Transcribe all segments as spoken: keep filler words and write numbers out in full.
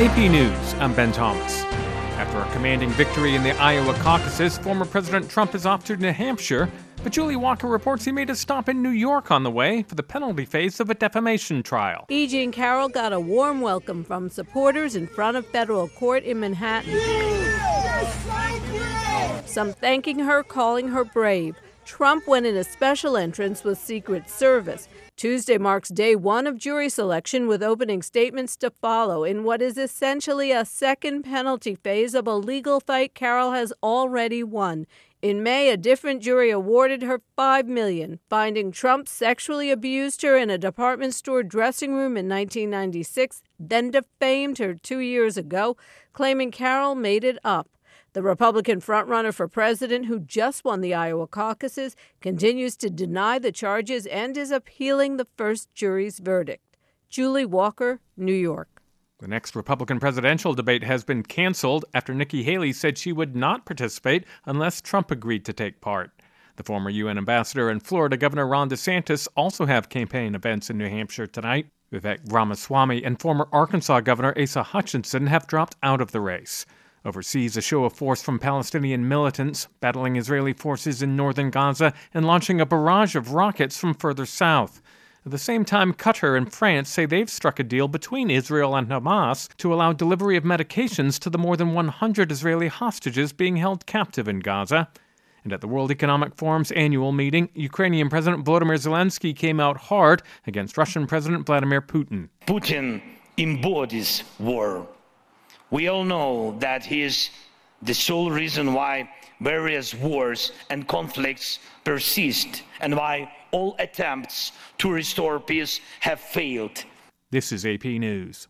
A P News, I'm Ben Thomas. After a commanding victory in the Iowa caucuses, former President Trump is off to New Hampshire, but Julie Walker reports he made a stop in New York on the way for the penalty phase of a defamation trial. E. Jean Carroll got a warm welcome from supporters in front of federal court in Manhattan. Some thanking her, calling her brave. Trump went in a special entrance with Secret Service. Tuesday marks day one of jury selection, with opening statements to follow in what is essentially a second penalty phase of a legal fight Carroll has already won. In May, a different jury awarded her five million dollars, finding Trump sexually abused her in a department store dressing room in nineteen ninety-six, then defamed her two years ago, claiming Carroll made it up. The Republican frontrunner for president, who just won the Iowa caucuses, continues to deny the charges and is appealing the first jury's verdict. Julie Walker, New York. The next Republican presidential debate has been canceled after Nikki Haley said she would not participate unless Trump agreed to take part. The former U N ambassador and Florida Governor Ron DeSantis also have campaign events in New Hampshire tonight. Vivek Ramaswamy and former Arkansas Governor Asa Hutchinson have dropped out of the race. Overseas, a show of force from Palestinian militants battling Israeli forces in northern Gaza and launching a barrage of rockets from further south. At the same time, Qatar and France say they've struck a deal between Israel and Hamas to allow delivery of medications to the more than one hundred Israeli hostages being held captive in Gaza. And at the World Economic Forum's annual meeting, Ukrainian President Volodymyr Zelensky came out hard against Russian President Vladimir Putin. Putin embodies war. We all know that he is the sole reason why various wars and conflicts persist and why all attempts to restore peace have failed. This is A P News.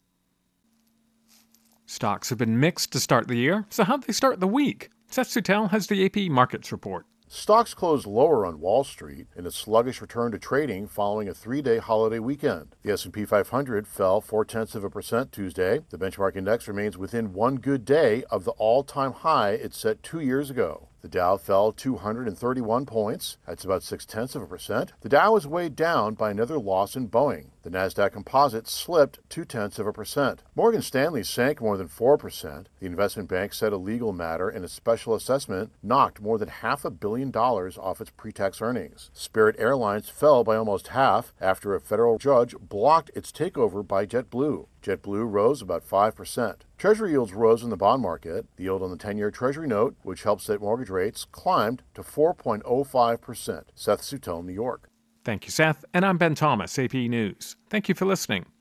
Stocks have been mixed to start the year, so how'd they start the week? Seth Sutel has the A P Markets Report. Stocks closed lower on Wall Street in a sluggish return to trading following a three-day holiday weekend. The S and P five hundred fell four-tenths of a percent Tuesday. The benchmark index remains within one good day of the all-time high it set two years ago. The Dow fell two hundred thirty-one points. That's about six-tenths of a percent. The Dow was weighed down by another loss in Boeing. The Nasdaq Composite slipped two-tenths of a percent. Morgan Stanley sank more than four percent. The investment bank said a legal matter and a special assessment knocked more than half a billion dollars off its pre-tax earnings. Spirit Airlines fell by almost half after a federal judge blocked its takeover by JetBlue. JetBlue rose about five percent. Treasury yields rose in the bond market. The yield on the ten-year Treasury note, which helps set mortgage rates, climbed to four point oh five percent. Seth Sutel, New York. Thank you, Seth. And I'm Ben Thomas, A P News. Thank you for listening.